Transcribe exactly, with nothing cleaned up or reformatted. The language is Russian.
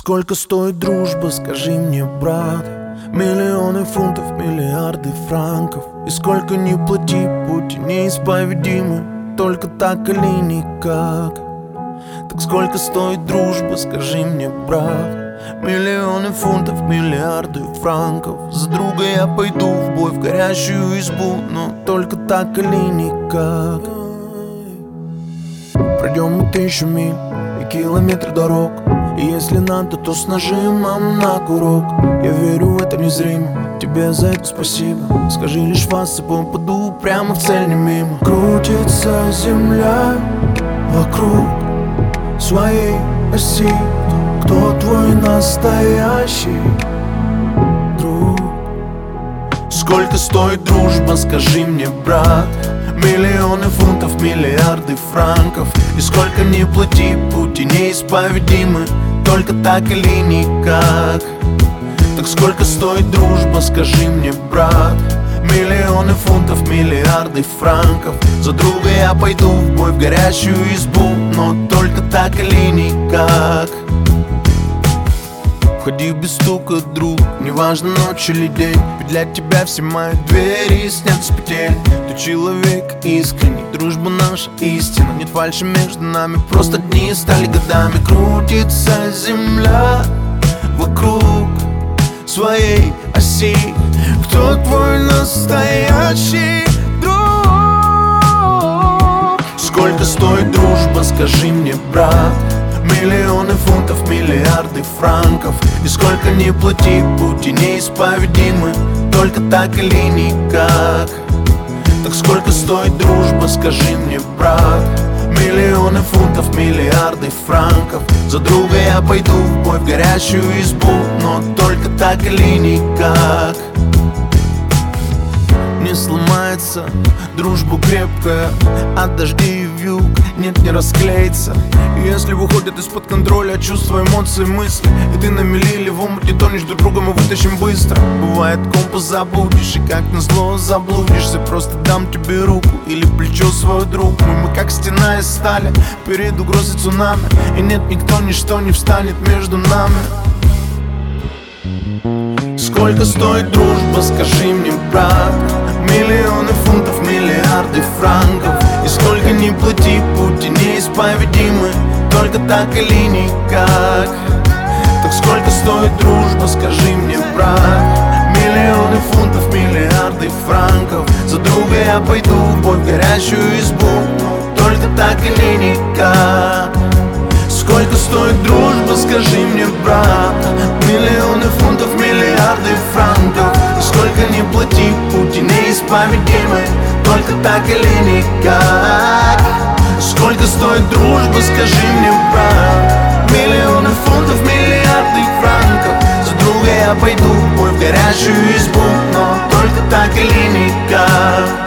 Сколько стоит дружба, скажи мне, брат? Миллионы фунтов, миллиарды франков. И сколько ни плати, пути неисповедимы, только так или никак. Так сколько стоит дружба, скажи мне, брат? Миллионы фунтов, миллиарды франков. За друга я пойду в бой, в горящую избу, но только так или никак. Пройдем мы тысячу миль и километры дорог, и если надо, то с нажимом на курок. Я верю в это незримо, тебе за это спасибо. Скажи лишь вас, и попаду прямо в цель, не мимо. Крутится земля вокруг своей оси. Кто твой настоящий друг? Сколько стоит дружба, скажи мне, брат? Миллионы фунтов, миллиарды франков. И сколько ни плати, пути неисповедимы, только так или никак. Так сколько стоит дружба, скажи мне, брат? Миллионы фунтов, миллиарды франков. За друга я пойду в бой, в горящую избу, но только так или никак. Входи без стука, друг, неважно ночь или день, ведь для тебя все мои двери снятся с петель. Ты человек искренний, дружба наша истина. Нет фальши между нами, просто дни стали годами. Крутится земля вокруг своей оси. Кто твой настоящий друг? Сколько стоит дружба, скажи мне, брат? Миллионы фунтов, миллиарды франков. И сколько ни плати, пути неисповедимы, только так или никак. Так сколько стоит дружба, скажи мне, брат? Миллионы фунтов, миллиарды франков. За друга я пойду в бой, в горящую избу, но только так или никак. Не сломается дружба крепкая от дождей и вьюг, нет, не расклеится. И если выходят из-под контроля чувства, эмоции, мысли, и ты на мели или в омуте тонешь, друг друга мы вытащим быстро. Бывает, компас забудешь, и как назло заблудишься. Просто дам тебе руку или плечо свой друг мой. Мы как стена из стали перед угрозой цунами, и нет, никто, ничто не встанет между нами. Сколько стоит дружба, скажи мне, брат? Миллионы фунтов, миллиарды франков. И сколько ни плати, пути неисповедимы, только так или никак. Так сколько стоит дружба, скажи мне, брат? Миллионы фунтов, миллиарды франков. За друга я пойду в бой, в горящую избу, только так или никак. Сколько стоит дружба, скажи мне, брат? Миллионы фунтов, миллиарды франков. И сколько ни плати, пути неисповедимы, только так или никак. Сколько стоит дружба, скажи мне, брат? Миллионы фунтов, миллиарды франков. За друга я пойду в бой, в горящую избу, но только так или никак.